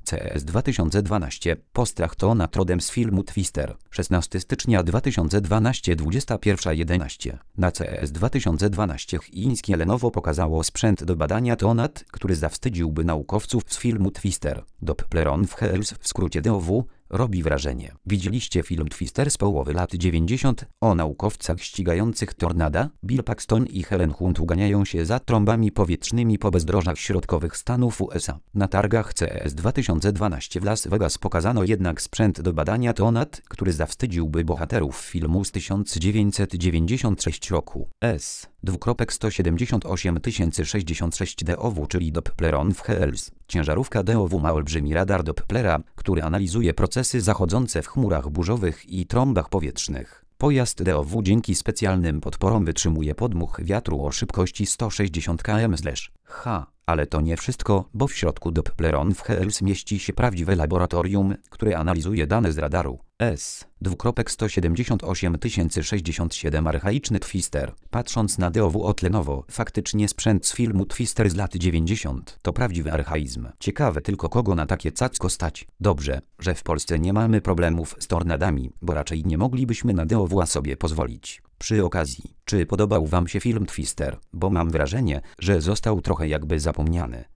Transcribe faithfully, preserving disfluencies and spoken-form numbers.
C E S dwa tysiące dwanaście. Postrach to na trodem z filmu Twister. szesnastego stycznia dwa tysiące dwunastego, dwudziesta pierwsza jedenaście. Na C E S dwa tysiące dwanaście chińskie Lenovo pokazało sprzęt do badania tonat, który zawstydziłby naukowców z filmu Twister. Doppler on Wheels, w skrócie D O W, robi wrażenie. Widzieliście film Twister z połowy lat dziewięćdziesiątych o naukowcach ścigających tornada? Bill Paxton i Helen Hunt uganiają się za trąbami powietrznymi po bezdrożach środkowych Stanów U S A. Na targach C E S dwa tysiące dwanaście w Las Vegas pokazano jednak sprzęt do badania tonat, który zawstydziłby bohaterów filmu z tysiąc dziewięćset dziewięćdziesiątego trzeciego roku. S sto siedemdziesiąt osiem tysięcy sześćdziesiąt sześć D O W, czyli Doppler on Wheels. Ciężarówka D O W ma olbrzymi radar Dopplera, który analizuje procesy zachodzące w chmurach burzowych i trąbach powietrznych. Pojazd D O W dzięki specjalnym podporom wytrzymuje podmuch wiatru o szybkości sto sześćdziesiąt kilometrów na godzinę. Ale to nie wszystko, bo w środku Doppler on Wheels mieści się prawdziwe laboratorium, które analizuje dane z radaru. S sto siedemdziesiąt osiem tysięcy sześćdziesiąt siedem archaiczny Twister. Patrząc na D O W od Lenovo, faktycznie sprzęt z filmu Twister z lat dziewięćdziesiątych to prawdziwy archaizm. Ciekawe tylko, kogo na takie cacko stać. Dobrze, że w Polsce nie mamy problemów z tornadami, bo raczej nie moglibyśmy na D O W sobie pozwolić. Przy okazji, czy podobał Wam się film Twister? Bo mam wrażenie, że został trochę jakby zapomniany.